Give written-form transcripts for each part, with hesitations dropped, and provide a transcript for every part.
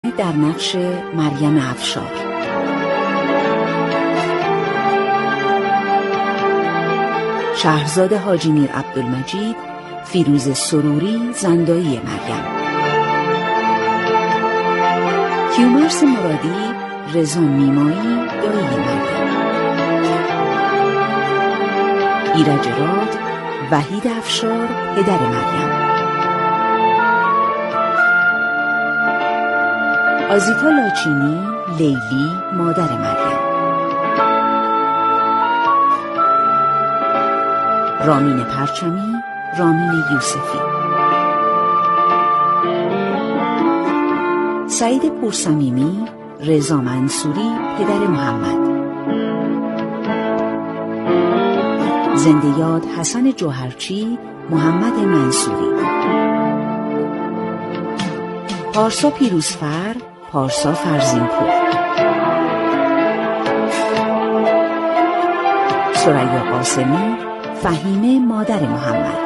در نقش مریم افشار. شهرزاد حاجی میر عبدالمجید، فیروز سروری زندایی مریم، کیومرث مرادی، رضا نیمایی دایی مریم، ایرج راد، وحید افشار پدر مریم، آزیتا لاچینی، لیلی مادر مریم، رامین پرچمی، رامین یوسفی، سعید پورصمیمی، رضا منصوری پدر محمد، زنده یاد حسن جوهرچی، محمد منصوری، پارسا پیروزفر، پارسا فرزینپور، ثریا قاسمی، فهیمه مادر محمد،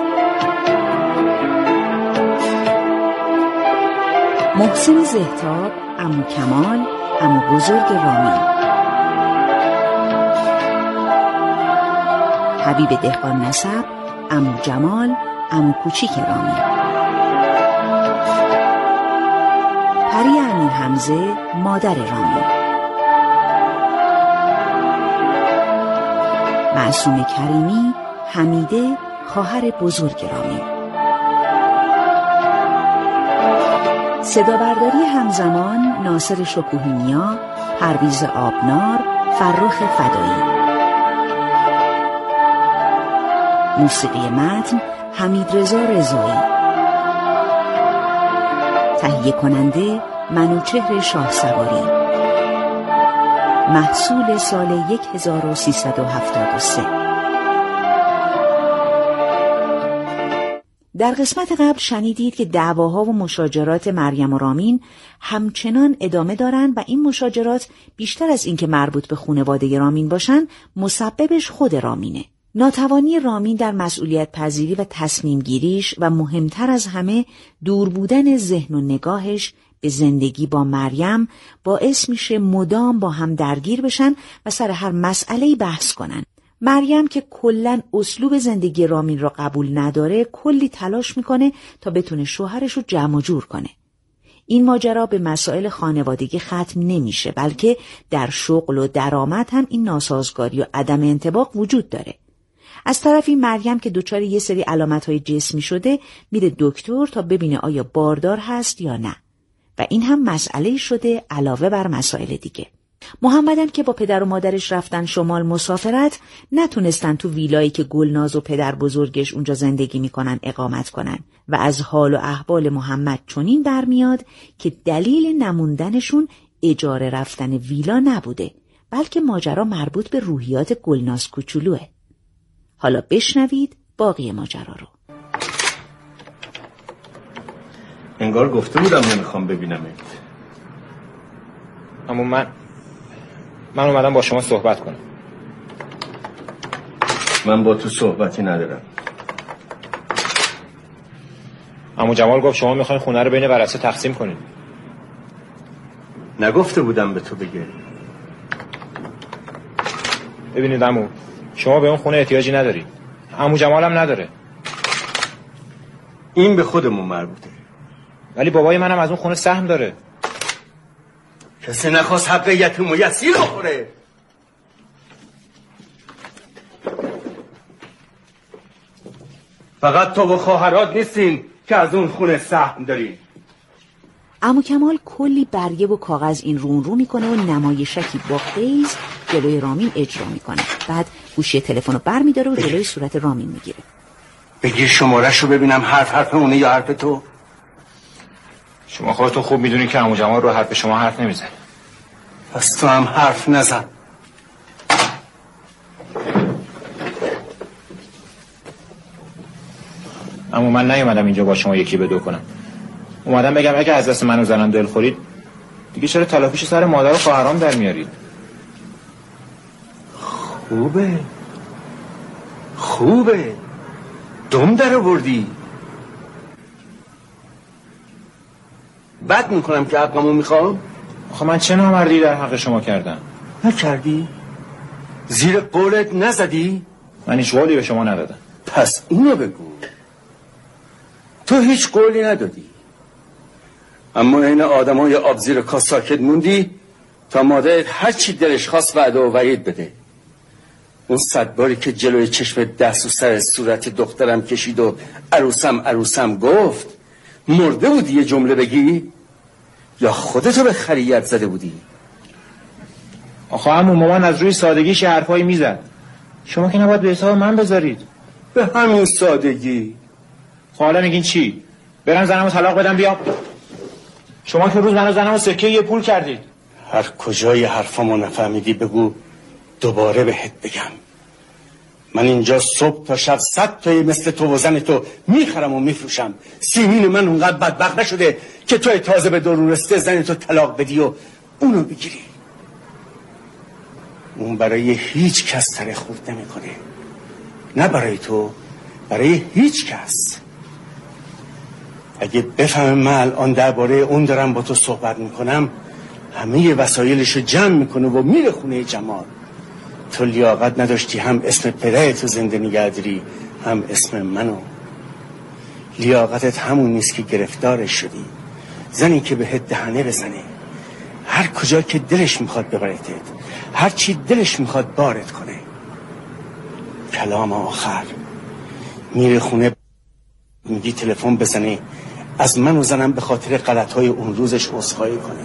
محسن زهتاب، عمو کمال، عمو بزرگ رامین، حبیب دهقان نسب، عمو جمال، عمو کوچیک رامین، پری امیر حمزه مادر رامین، معصومه کریمی، حمیده خواهر بزرگ رامین. صدابرداری همزمان ناصر شکوهی‌نیا، پرویز آبنار، فرخ فدایی. موسیقی متن حمیدرضا رضایی. تهیه کننده منوچهر شاهسواری. محصول سال 1373. در قسمت قبل شنیدید که دعواها و مشاجرات مریم و رامین همچنان ادامه دارند و این مشاجرات بیشتر از اینکه مربوط به خانواده رامین باشن، مسببش خود رامینه. ناتوانی رامین در مسئولیت پذیری و تصمیم گیریش و مهمتر از همه دور بودن ذهن و نگاهش به زندگی با مریم باعث میشه مدام با هم درگیر بشن و سر هر مسئله‌ای بحث کنن. مریم که کلاً اسلوب زندگی رامین را قبول نداره، کلی تلاش میکنه تا بتونه شوهرش رو جمع جور کنه. این ماجرا به مسائل خانوادگی ختم نمیشه، بلکه در شغل و درآمد هم این ناسازگاری و عدم انطباق وجود داره. از طرفی مریم که دچار یه سری علامت‌های جسمی شده، میره دکتر تا ببینه آیا باردار هست یا نه. و این هم مسئله شده علاوه بر مسائل دیگه. محمدم که با پدر و مادرش رفتن شمال مسافرت، نتونستن تو ویلایی که گلناز و پدر بزرگش اونجا زندگی میکنن اقامت کنن و از حال و احوال محمد چنین برمیاد که دلیل نموندنشون اجاره رفتن ویلا نبوده، بلکه ماجرا مربوط به روحیات گلناز کوچولوه. حالا بشنوید باقی ماجرا رو. انگار گفته بودم نمیخوام ببینمت. اما من اومدم با شما صحبت کنم. من با تو صحبتی ندارم. عمو جمال گفت شما میخواین خونه رو بین ورثه تقسیم کنید. نگفته بودم به تو بگه. ببینید عمو، شما به اون خونه احتیاجی ندارید. عمو جمال هم نداره. این به خودمون مربوطه. ولی بابای منم از اون خونه سهم داره. کسی نخواست حق یتیم و یسیر بخوره. فقط تو و خواهرات نیستین که از اون خونه سهم دارین. عمو کمال کلی برگه و کاغذ این رون رو میکنه و نمایشکی با قیز جلوی رامین اجرا میکنه. بعد گوشی تلفن رو بر میداره و جلوی صورت رامین میگیره. بگیر شمارش رو ببینم حرف اونه یا حرف تو. شما خودتون خوب میدونی که عمو جمال رو حرف شما حرف نمیزنه. پس تو هم حرف نزن. اما من نیومدم اینجا با شما یکی به دو کنم. اومدم بگم اگه از دست من و زنم دل خورید، دیگه چرا تلافیش سر مادر و خواهرام در میارید؟ خوبه دم در آوردی. بد میکنم که حقمو میخوام؟ آخه من چه نامردی در حق شما کردم؟ نکردی؟ زیر قولت نزدی؟ من هیچ قولی به شما ندادم. پس اینو بگو، تو هیچ قولی ندادی، اما این آدمای آب زیر کاس ساکت موندی تا مادرت هر چی دلش خواست وعده و وعید بده. اون 100 باری که جلوی چشم دست و سر صورت دخترم کشید و عروسم گفت، مرده بودی یه جمله بگی یا خودتو به خریت زده بودی؟ آخه عمو مامان از روی سادگیش حرفایی میزد، شما که نباید به حساب من بذارید. به همین سادگی. خب حالا میگین چی؟ برم زنمو طلاق بدم بیام؟ شما که روز منو زنمو سکه یه پول کردید. هر کجای حرفامو نفهمیدی بگو دوباره بهت بگم. من اینجا صبح تا شب 100 تایی مثل تو و زن تو میخرم و میفروشم. سیمین من اونقدر بدبخت نشده که توی تازه به دور رسته زن تو طلاق بدی و اونو بگیری. اون برای هیچ کس سر خورد نمیکنه، نه برای تو، برای هیچ کس. اگه بفهمم من الان درباره اون دارم با تو صحبت میکنم، همه وسایلشو جمع میکنه و میره خونه جمال. تو لیاقت نداشتی هم اسم پدرتو زنده نگه داری هم اسم منو. لیاقتت همون نیست که گرفتارش شدی، زنی که بهت دهنه بزنه، هر کجا که دلش میخواد ببرتت، هر چی دلش میخواد بارت کنه. کلام آخر میره خونه میگی تلفن بزنه از من و زنم به خاطر غلطهای اون روزش عذرخواهی کنه.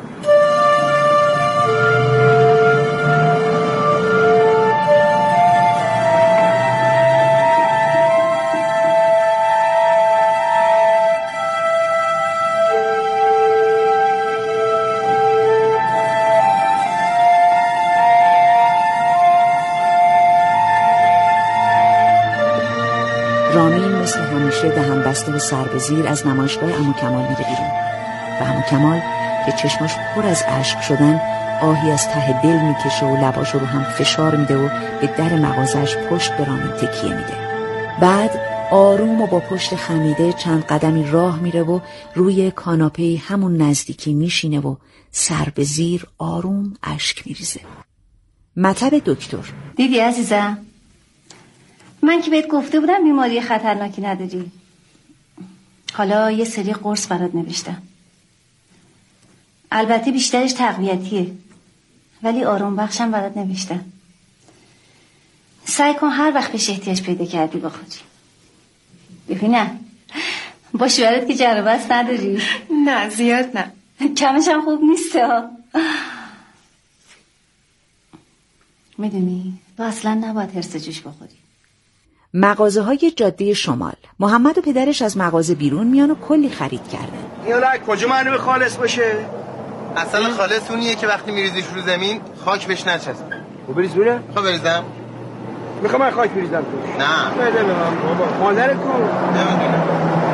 رامین مثل همیشه دهن بسته و سر به زیر از نمایشگاه عمو کمال میره بیرون و عمو کمال که چشماش پر از اشک شدن آهی از ته دل میکشه و لباشو رو هم فشار میده و به در مغازش پشت به رامین تکیه میده. بعد آروم و با پشت خمیده چند قدمی راه میره و روی کاناپه همون نزدیکی میشینه و سر به زیر آروم اشک میریزه. مطب دکتر. دیدی عزیزم، من که بهت گفته بودم بیماری خطرناکی نداری. حالا یه سری قرص برات نوشتم، البته بیشترش تقویتیه ولی آرام بخشم برات نوشتم. سعی کن هر وقت بهش احتیاج پیدا کردی بخوری. ببینم با شوهرت که جر و بحث نداری؟ نه زیاد نه. کمش هم خوب نیست ها. میدونی تو اصلا نباید هرس جوش بخوری. مغازه های جاده شمال. محمد و پدرش از مغازه بیرون میان و کلی خرید کردن. یالا کجا معلومه خالص باشه؟ اصلا خالص اونیه که وقتی میریزیش رو زمین خاک بهش نچسبه. خب بریز بونه؟ خب بریزم؟ میخوام من خاک بریزم تو. نه بده به من بابا. مادرت کو؟ نمیدونم.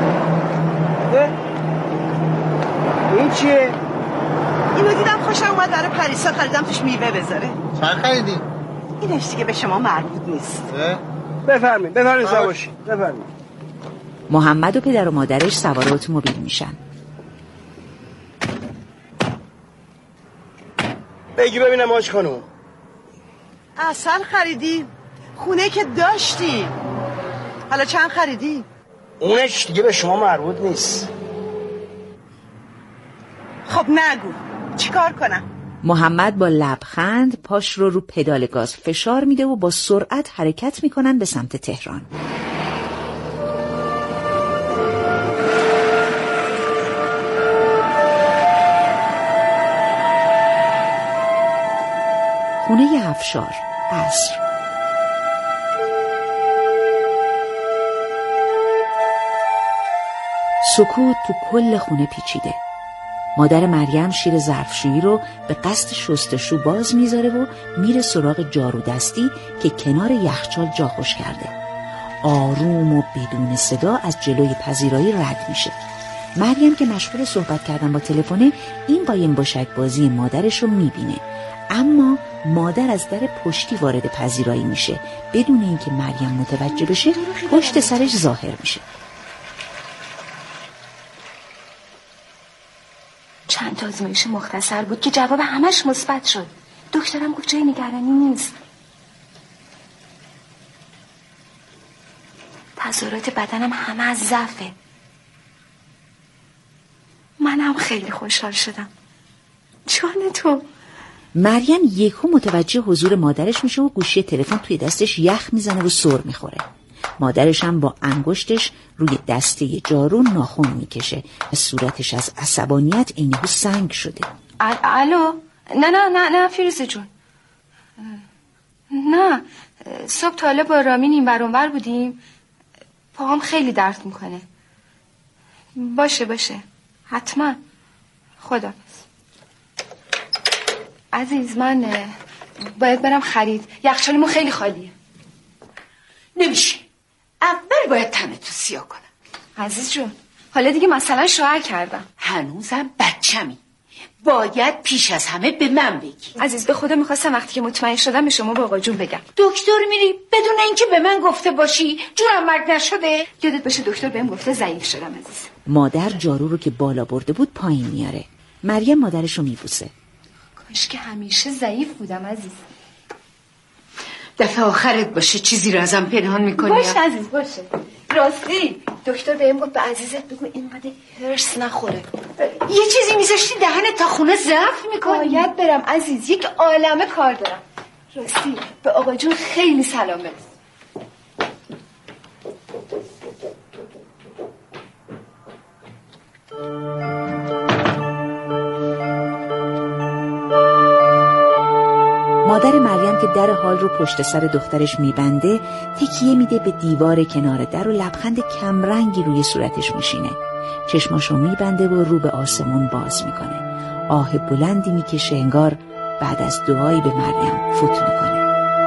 این چیه؟ اینو دیدم خوشم اومد، برای پریسا خریدم توش میوه بذاره. چند خریدی؟ اینش دیگه به شما مربوط نیست. بفرمایید سواشی. بفرمایید. محمد و پدر و مادرش سوار اتومبیل میشن. بگی ببینم آج خانم. اصل خریدی؟ خونه که داشتی. حالا چند خریدی؟ اونش دیگه به شما مربوط نیست. خب نگو چیکار کنم؟ محمد با لبخند پاش رو پدال گاز فشار میده و با سرعت حرکت میکنن به سمت تهران. خونه افشار. عصر. سکوت تو کل خونه پیچیده. مادر مریم شیر ظرفشویی رو به قصد شستشو باز میذاره و میره سراغ جارو دستی که کنار یخچال جا خوش کرده. آروم و بدون صدا از جلوی پذیرایی رد میشه. مریم که مشغول صحبت کردن با تلفنه این قایم باشک بازی مادرش رو میبینه، اما مادر از در پشتی وارد پذیرایی میشه. بدون اینکه مریم متوجه بشه پشت سرش ظاهر میشه. چند تا آزمایش مختصر بود که جواب همش مثبت شد. دکترم گفت جای نگرانی نیست. تظاهرات بدنم همه از ضعفه. منم خیلی خوشحال شدم. جان تو. مریم یکو متوجه حضور مادرش میشه و گوشی تلفن توی دستش یخ میزنه و سر میخوره. مادرش هم با انگشتش روی دسته جارو ناخن میکشه و صورتش از عصبانیت عینه سنگ شده. الو؟ نه فیروزه جون. نه، صبح تا حالا با رامین این ور اون ور بودیم. پاهم خیلی درد میکنه. باشه حتما. خداحافظ. عزیز من باید برم خرید. یخچالمون خیلی خالیه. نمیشه، اول باید تنتو سیاه کنم. عزیز جون حالا دیگه مثلا شوهر کردم. هنوزم بچمی، باید پیش از همه به من بگی. عزیز به خدا میخواستم وقتی که مطمئن شدم به شما با آقا جون بگم. دکتر میری بدون اینکه به من گفته باشی؟ جونم مرگ نشده؟ یادت باشه دکتر بهم گفته ضعیف شدم. عزیز مادر جارو رو که بالا برده بود پایین میاره. مریم مادرش رو میبوسه. کاش که همیشه ضعیف بودم عزیز. دفعه آخرت باشه چیزی رو ازم پنهان میکنی. باشه عزیز باشه. راستی دکتر بهم گفت به عزیزت بگو اینقدر هرس نخوره. یه چیزی میذاشتی دهنت تا خونه ضعف میکنی. باید برم عزیز، یک عالمه کار دارم. راستی به آقا جون خیلی سلام برس. مادر مریم که در حال رو پشت سر دخترش میبنده تکیه میده به دیوار کنار در و لبخند کمرنگی روی صورتش میشینه. چشماشو میبنده و رو به آسمون باز میکنه. آه بلندی میکشه انگار بعد از دعایی به مریم فوت میکنه.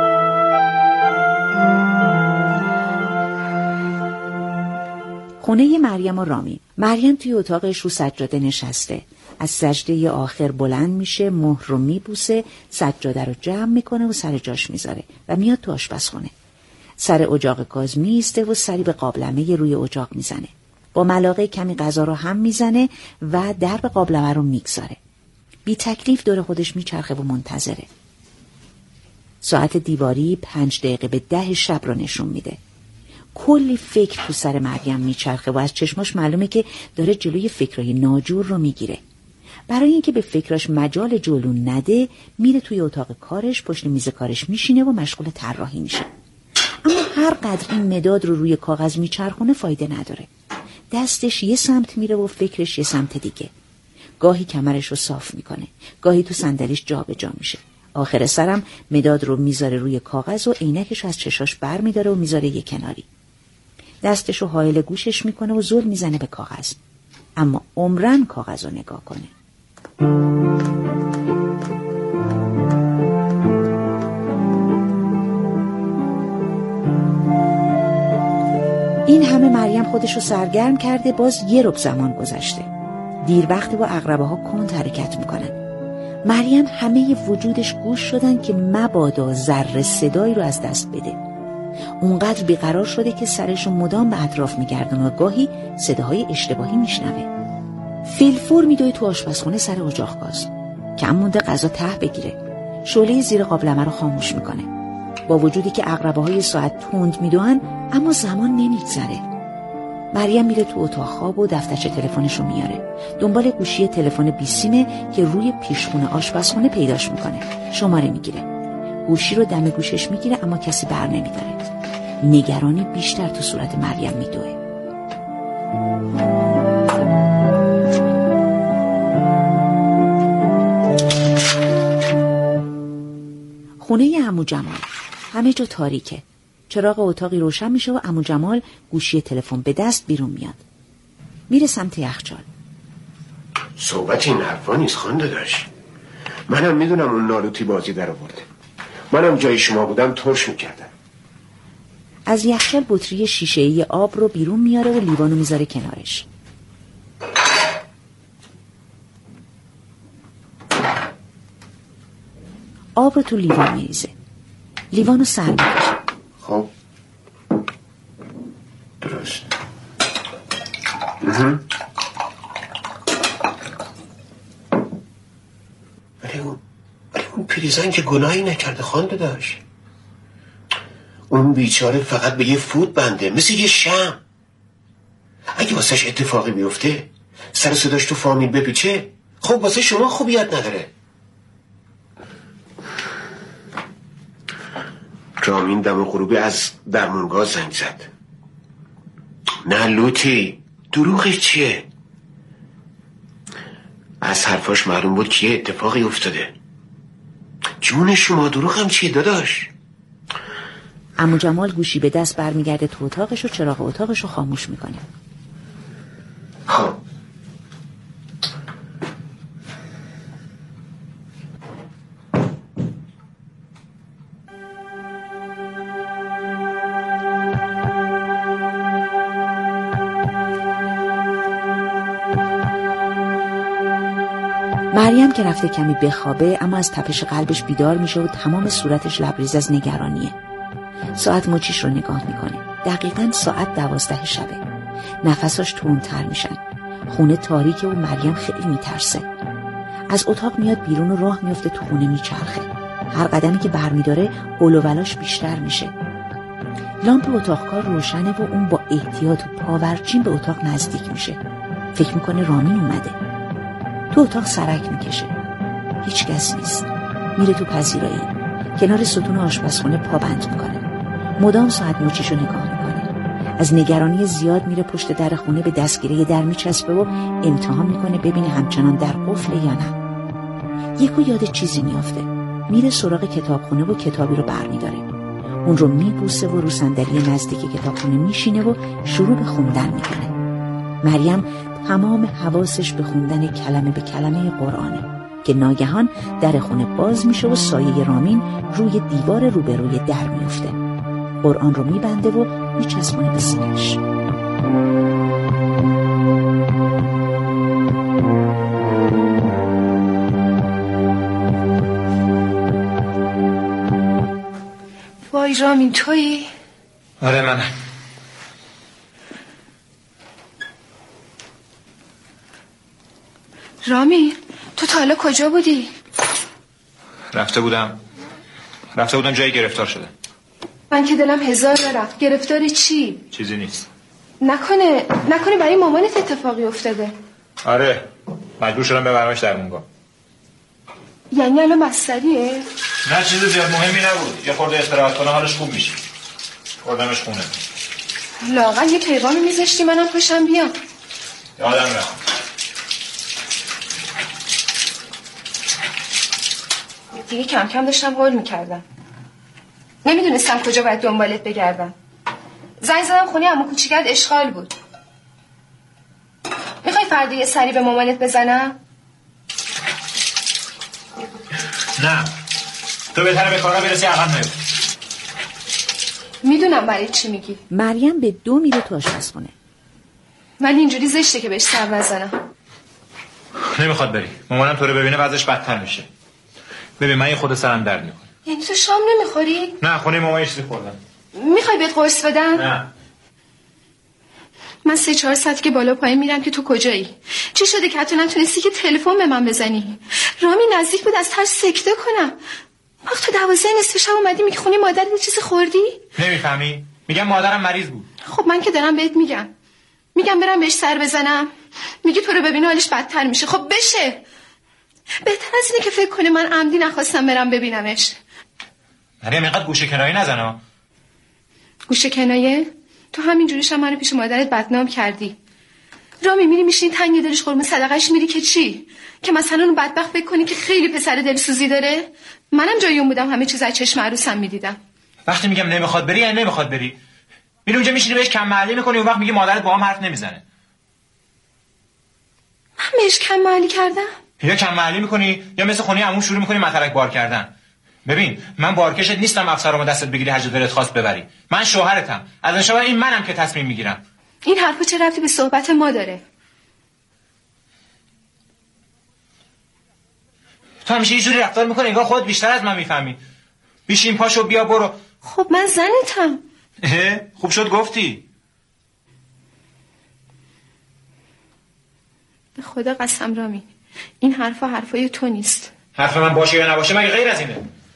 خونه مریم و رامین. مریم توی اتاقش رو سجاده نشسته. از سجده آخر بلند میشه، مهر رو میبوسه، سجاده رو جمع میکنه و سر جاش میذاره و میاد تو آشپزخونه. سر اجاق گاز میسته و سری به قابلمه روی اجاق میزنه. با ملاقه کمی غذا رو هم میزنه و درب قابلمه رو میگذاره. بی تکلیف دور خودش میچرخه و منتظره. ساعت دیواری 5 دقیقه به 10 شب رو نشون میده. کلی فکر تو سر مریم میچرخه و از چشماش معلومه که داره جلوی فکرای ناجور رو میگیره. برای اینکه به فکراش مجال جلو نده میره توی اتاق کارش، پشت میز کارش میشینه و مشغول طراحی میشه. اما هر قدر این مداد رو روی کاغذ میچرخونه فایده نداره. دستش یه سمت میره و فکرش یه سمت دیگه. گاهی کمرش رو صاف میکنه، گاهی تو صندلیش جابجا میشه. آخر سرم مداد رو میذاره روی کاغذ و عینکش از چشاش بر میداره و میذاره یه کناری. دستش رو حائل گوشش میکنه و زل میزنه به کاغذ. اما عمرن کاغذ رو نگاه کنه. این همه مریم خودش رو سرگرم کرده، باز یه ربع زمان گذشته. دیر وقت و عقربه ها کند حرکت میکنن. مریم همه وجودش گوش شدن که مبادا ذره صدایی رو از دست بده. اونقدر بیقرار شده که سرش رو مدام به اطراف میگردن و گاهی صداهای اشتباهی میشنوه. فیلفور میدوه تو آشپزخونه سر اجاق گاز. کم مونده غذا ته بگیره. شعله زیر قابلمه رو خاموش میکنه. با وجودی که عقربه های ساعت تند میدوئن اما زمان نمیگذره. مریم میره تو اتاق خواب و دفترچه تلفنش رو میاره. دنبال گوشی تلفن 20 سیمه که روی پیشخونه آشپزخونه پیداش میکنه. شماره میگیره. گوشی رو دم گوشش میگیره اما کسی بر نمیداره. نگرانی بیشتر تو صورت مریم میدوه. خونه عمو جمال. همه جا تاریکه. چراغ اتاقی روشن میشه و عمو جمال گوشی تلفن به دست بیرون میاد. میره سمت یخچال. صحبت این حرفا نیست خانده داشت. منم میدونم اون نالوتی بازی در آورده. منم جای شما بودم ترش میکردم. از یخچال بطری شیشه‌ای آب رو بیرون میاره و لیوانو میذاره کنارش. آب رو تو لیوان میریزه. لیوانو سر میکشه. خب درست. ولی اون پیرزن که گناهی نکرده خانده داشت. اون بیچاره فقط به یه فوت بنده، مثل یه شم. اگه واسهش اتفاقی بیفته، سر صداش تو فامیل بپیچه، خب واسه شما خوبیت نداره. رامین دم غروبی از درمونگاه زنگ زد. نه لوتی، دروغش چیه؟ از حرفاش معلوم بود که یه اتفاقی افتاده. جون شما، دروغم چیه داداش؟ عمو جمال گوشی به دست برمیگرده تو اتاقش و چراغ اتاقش رو خاموش میکنه. خب مریم که رفته کمی بخوابه اما از تپش قلبش بیدار میشه و تمام صورتش لبریز از نگرانیه. ساعت مچیش رو نگاه میکنه. دقیقاً ساعت 12 شبه. نفساش تندتر میشن. خونه تاریکه و مریم خیلی میترسه. از اتاق میاد بیرون و راه میفته تو خونه میچرخه. هر قدمی که برمیداره اولولاش بیشتر میشه. لامپ اتاق کار روشنه و اون با احتیاط و پاورچین به اتاق نزدیک میشه. فکر میکنه رامین اومده. تو اتاق سرک میکشه. هیچ کس نیست. میره تو پذیرایی. کنار ستون آشپزخونه پابند میکنه. مدام ساعت مچیشو نگاه میکنه. از نگرانی زیاد میره پشت در خونه به دستگیره در میچسبه و امتحان میکنه ببینه همچنان در قفله یا نه. یکو یاد چیزی میافته. میره سراغ کتابخونه و کتابی رو برمیداره. اون رو میبوسه و رو صندلی نزدیک کتابخونه میشینه و شروع به خوندن میکنه. مریم تمام حواسش به خوندن کلمه به کلمه قرآنه که ناگهان در خونه باز میشه و سایه رامین روی دیوار روبروی در میفته. قرآن رو میبنده و میچسبونه به سینه‌اش. وای رامین تویی؟ آره منم. رامین تو تا حالا کجا بودی؟ رفته بودم جایی گرفتار شده. من که دلم هزار رفت. گرفتاری چی؟ چیزی نیست. نکنه برای مامانت اتفاقی افتاده؟ آره مجبور شدم ببرمش درمونگاه. یعنی الان بستریه؟ نه چیزی زیاد مهمی نبود. یه خورده استراحت کنه حالش خوب میشه. بردمش خونه. لااقل یه پیغامی میذاشتی منم پاشم بیام. یادم رفت. دیگه کم کم داشتم هول میکردم. نمیدونستم کجا باید دنبالت بگردم. زنگ زدم خونه عمو کوچیکت اشغال بود. میخوای فردا یه سری به مامانت بزنم؟ نه تو بهتره به کارا برسی عقب نیفتی. میدونم برای چی میگی. مریم به 2 میره تو آشپزخونه. ولی اینجوری زشته که بهش سر بزنم. نمیخواد بری. مامانم تو رو ببینه وضعش بدتر میشه. ببین من یه خود سرم درد میکنه. یعنی تو شام نمیخوری؟ نه خونه مامان چیزی خوردم. میخوای بهت قرص بدم؟ نه. من 3-4 ساعت که بالا پایین میرم که تو کجایی؟ چی شده که حتی نتونستی که تلفن به من بزنی؟ رامی نزدیک بود از ترس سکته کنم. وقت تو 12 نصف شب اومدی میگی خونه مادر یه چیزی خوردی؟ نمیفهمی؟ میگم مادرم مریض بود. خب من که دارم بهت میگم برم بهش سر بزنم. میگی تو رو ببینه حالش بدتر میشه. خب بشه. بهتر از اینه که فکر کنه من عمدی نخواستم برم ببینمش. مریم اینقدر گوشه کنایه نزن. گوشه کنایه؟ تو همینجوریش هم منو پیش مادرت بدنام کردی. رامی میری میشین تنگ دلش قرمه صدقش میری که چی؟ که مثلا اون بدبخت بکنی که خیلی پسر دلسوزی داره؟ منم جای اون بودم همه چیز از چشم عروسم میدیدم. وقتی میگم نمیخواد بری یعنی نمیخواد بری. میری اونجا میشینی بهش کم معلی میکنی اون وقت میگی مادرت با هم حرف نمیزنه. من بهش کم معلی کردم؟ یا کم معلی میکنی یا مثل خونی عمو شروع میکنی مطرک بار کردن. ببین من بارکشت نیستم افسرامو دستت بگیری هر جا دلت خواست ببری. من شوهرتم. از این شبه این منم که تصمیم میگیرم. این حرفا چه ربطی به صحبت ما داره؟ تو همیشه یه جوری رفتار میکنی انگار خودت بیشتر از من میفهمی. بیشین پاشو بیا برو. خب من زنتم. خوب شد گفتی. به خدا قسم رامین این حرفای تو نیست. حرف من باشه یا نباشه مگه غیر از اینه؟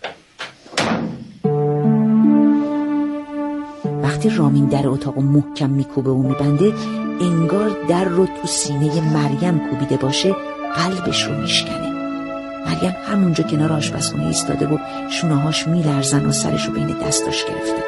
وقتی رامین در اتاق محکم میکوبه و میبنده، انگار در رو تو سینه مریم کوبیده باشه، قلبش رو میشکنه. مریم همونجا کنار آشپزخونه ایستاده و شونه‌هاش میلرزن و سرش رو بین دستاش گرفته.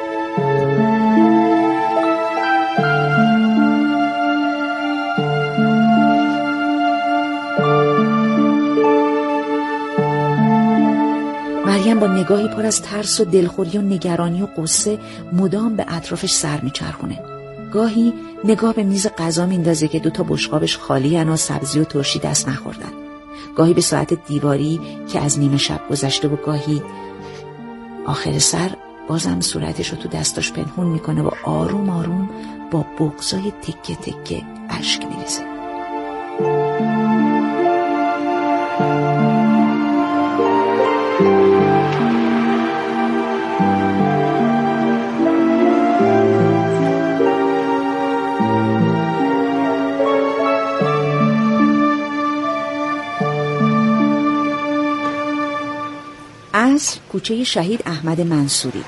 مریم با نگاهی پر از ترس و دلخوری و نگرانی و قصه مدام به اطرافش سر میچرخونه. گاهی نگاه به میز غذا میندازه که 2 بشقابش خالی ان و سبزی و ترشی دست نخوردن. گاهی به ساعت دیواری که از نیمه شب گذشته و گاهی آخر سر بازم صورتش رو تو دستاش پنهون میکنه و آروم آروم با بغضای تکه تکه اشک میریزه. عصر کوچه شهید احمد منصوری.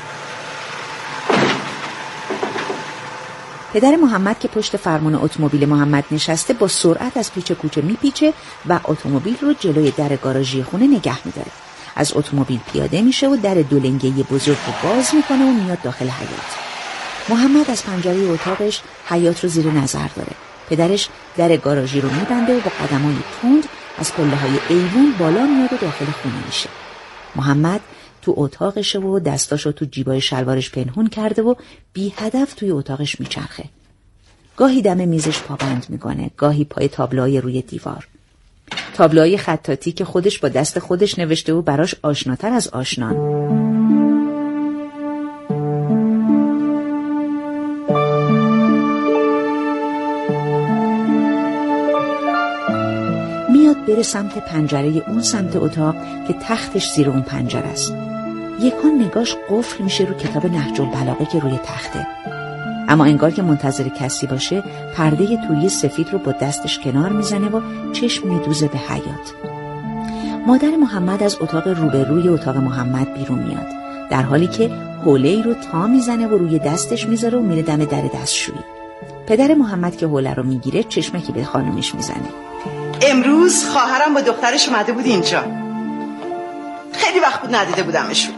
پدر محمد که پشت فرمان اتومبیل محمد نشسته با سرعت از پیچ کوچه میپیچه و اتومبیل رو جلوی در گاراژی خونه نگه میداره. از اتومبیل پیاده میشه و در 2 لنگه بزرگ رو باز میکنه و میاد داخل حیاط. محمد از پنجره اتاقش حیاط رو زیر نظر داره. پدرش در گاراژی رو میبنده و با قدمای تند از پله‌های ایوون بالا میاد و داخل خونه میشه. محمد تو اتاقشه و دستاشو تو جیبای شلوارش پنهون کرده و بی هدف توی اتاقش میچرخه. گاهی دم میزش پابند میکنه، گاهی پای تابلوهای روی دیوار. تابلوهای خطاطی که خودش با دست خودش نوشته و براش آشناتر از آشنان. میاد بره سمت پنجره اون سمت اتاق که تختش زیر اون پنجره است. یکان نگاش قفل میشه رو کتاب نهج البلاغه که روی تخته. اما انگار که منتظر کسی باشه، پرده توری سفید رو با دستش کنار میزنه و چشم میدوزه به حیاط. مادر محمد از اتاق روبروی اتاق محمد بیرون میاد، در حالی که حوله‌ای رو تا میزنه و روی دستش میذاره و میره دم در دستشویی. پدر محمد که حوله رو میگیره چشمکی به خانومش میزنه. امروز خواهرم با دخترش اومده بود اینجا. خیلی وقت بود ندیده بودمشون.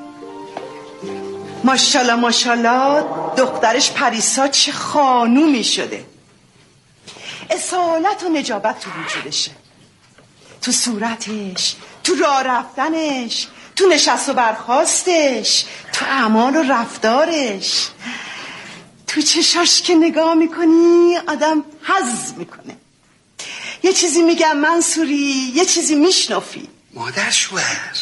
ماشاءالله ماشاءالله دخترش پریسا چه خانومی شده. اصالت و نجابت تو وجودشه، تو صورتش، تو راه رفتنش، تو نشست و برخاستش، تو اعمال و رفتارش، تو چشاش که نگاه میکنی آدم حظ میکنه. یه چیزی میگم منصوری، یه چیزی میشنفی. مادر شوهر.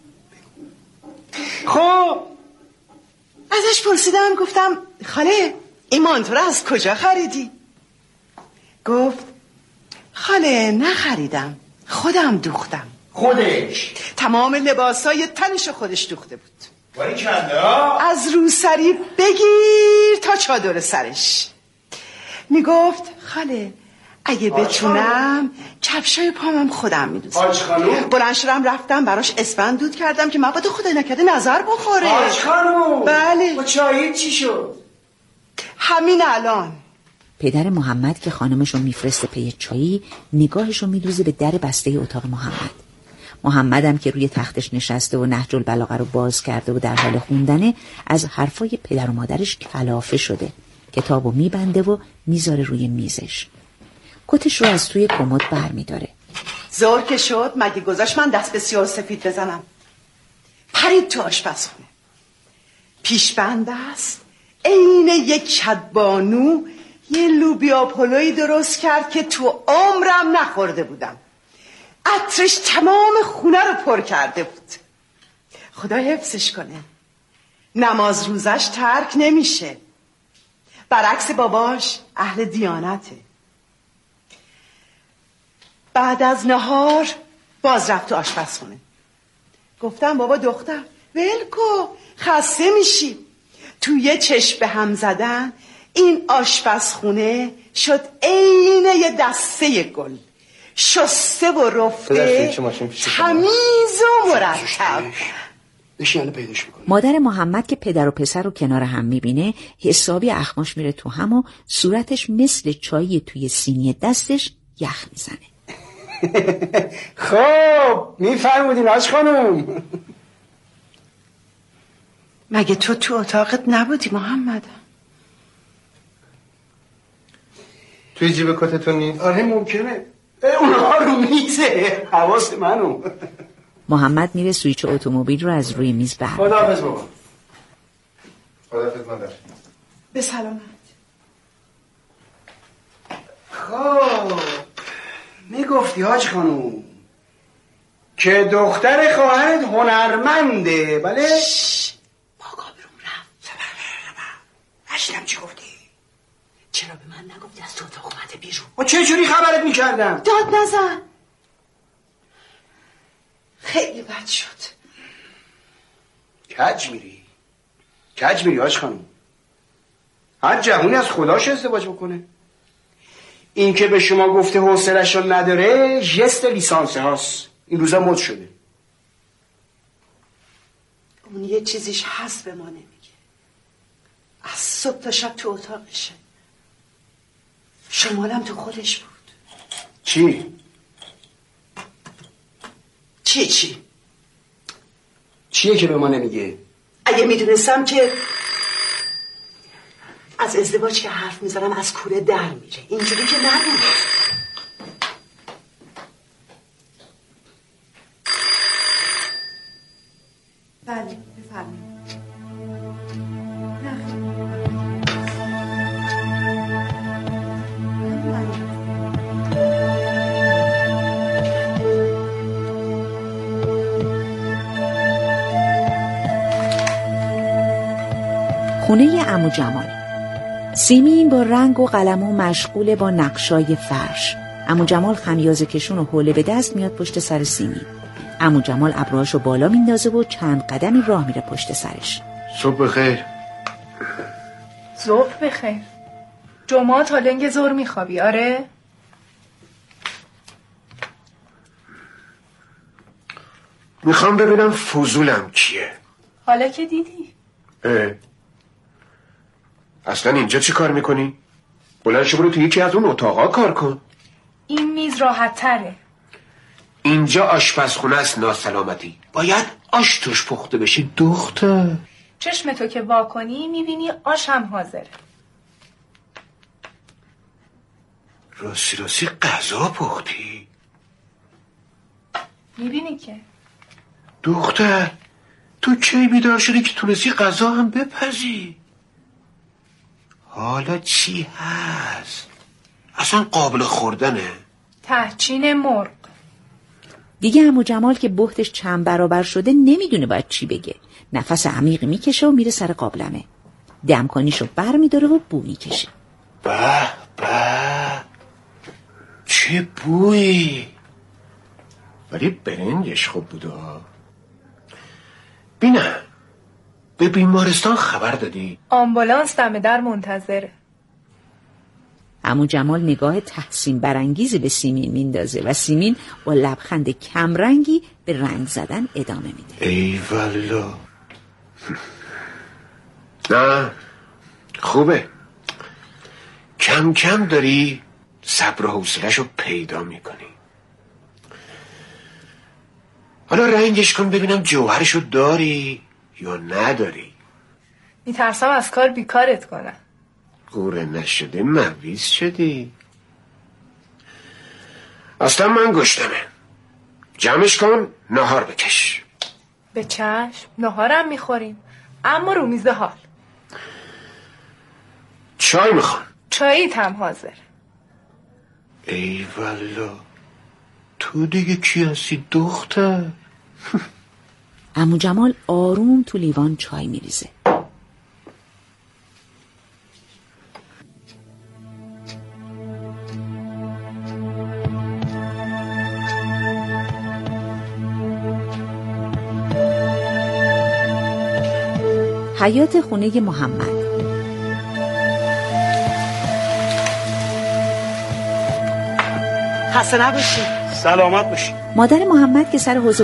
خب ازش پرسیدم، گفتم خاله این مانتو از کجا خریدی؟ گفت خاله نخریدم، خودم دوختم. خودش؟ تمام لباسای تنش خودش دوخته بود. باریکلا. از روسری بگیر تا چادر سرش. میگفت خاله اگه بتونم کفشای پامم خودم میدوزم. حاج خانوم بلند شدم رفتم براش اسفند دود کردم که مبادا خدای نکرده نظر بخوره. حاج خانوم بله. با چایی چی شد؟ همین الان. پدر محمد که خانمشو میفرسته پی چایی، نگاهشو میدوزه به در بسته اتاق محمد. محمدم که روی تختش نشسته و نهج البلاغه رو باز کرده و در حال خوندنه، از حرفای پدر و مادرش کلافه شده. کتابو میبنده و میذاره روی میزش. کتش رو از توی کمد برمیداره. زور که شد مگه گذاشت من دست به سیاه سفید بزنم. پرید تو آشپزخونه. پیشبند است عین یک کدبانو یه لوبیا پلویی درست کرد که تو عمرم نخورده بودم. عطرش تمام خونه رو پر کرده بود. خدا حفظش کنه. نماز روزش ترک نمیشه. برعکس باباش اهل دیانته. بعد از نهار باز رفت تو آشپزخونه. گفتم بابا دختر ولکو خسته میشی. تو یه چشم به هم زدن این آشپزخونه شد عین یه دسته گل. شسته و رفته، تمیز و مرتب. نشانه پیداش میکنه. مادر محمد که پدر و پسر رو کنار هم میبینه حسابی اخماش میره تو هم و صورتش مثل چایی توی سینی دستش یخ میزنه. خب میفرمودین آج خانم. مگه تو اتاقت نبودی محمد؟ توی جیب کتتون نیست؟ آره ممکنه. اونها رو میزه، حواس منو. محمد میره سویچ اتومبیل رو از روی میز بر. خداحافظ بابا. خداحافظ مادر. به سلامت. خب میگفتی حاج خانوم که دختر خواهرت هنرمنده، بله؟ باقا بروم رفت. نشیدم چی گفتی؟ چرا به من نگفتی از تو اتاق اومده بیرون؟ و چه جوری خبرت میکردم؟ داد نزن. خیلی بد شد. کج میری حاج خانوم. هر جوونی از خداش ازدواج بکنه. این که به شما گفته حوصله‌اش رو نداره ژست لیسانس هاست. این روزا مد شده. اون یه چیزیش هست به ما نمیگه. از صبح تا شب تو اتاقشه. شمالم تو خودش بود. چی؟ چیه که به ما نمیگه؟ اگه میدونستم که از ازدواج که حرف میزنم از کوره در میره. اینجوری که نبود. بله بفرمایید. خونه عمو جمال. سیمین با رنگ و قلم و مشغول با نقشای فرش. عمو جمال خمیازه کشون و حوله به دست میاد پشت سر سیمین. عمو جمال ابروهاشو بالا میندازه و چند قدمی راه میره پشت سرش. صبح بخیر. صبح بخیر. جمعه تا لنگ زور میخوابی؟ آره؟ میخوام ببینم فضولم کیه. حالا که دیدی. اصلا اینجا چی کار میکنی؟ بلند شو برو تو یکی از اون اتاقا کار کن. این میز راحت تره. اینجا آشپزخونه است ناسلامتی. باید آش توش پخته بشه دختر. چشم تو که وا کنی میبینی آش هم حاضره. راستی غذا پختی؟ میبینی که دختر تو کی بیدار شدی که تونستی غذا هم بپزی؟ حالا چی هست؟ اصلا قابل خوردنه؟ تهچین مرغ. دیگه عمو جمال که بهتش چند برابر شده نمیدونه باید چی بگه. نفس عمیقی میکشه و میره سر قابلمه. دمکانیشو بر میداره و بو میکشه. به به چه بویی. ولی برنجش خوب بوده. بینم به بیمارستان خبر دادی؟ آمبولانس دم در منتظره. عمو جمال نگاه تحسین برانگیزی به سیمین میندازه و سیمین با لبخند کمرنگی به رنگ زدن ادامه میده. ای والا. نه خوبه. کم کم داری صبر و حوصله‌شو پیدا میکنی. حالا رنگش کن ببینم جوهرشو داری یا نداری. میترسم از کار بیکارت کنم. قوره نشده مویز شدی. اصلا من گشتمه. جمعش کن نهار بکش. به چشم نهارم میخوریم اما رو میز حال. چای میخوام. چاییت هم حاضر. ای والا تو دیگه کی هستی دختر؟ عمو جمال آروم تو لیوان چای میریزه. حیات خونه محمد. خسته نباشی. سلامت باشی. مادر محمد که سر حوض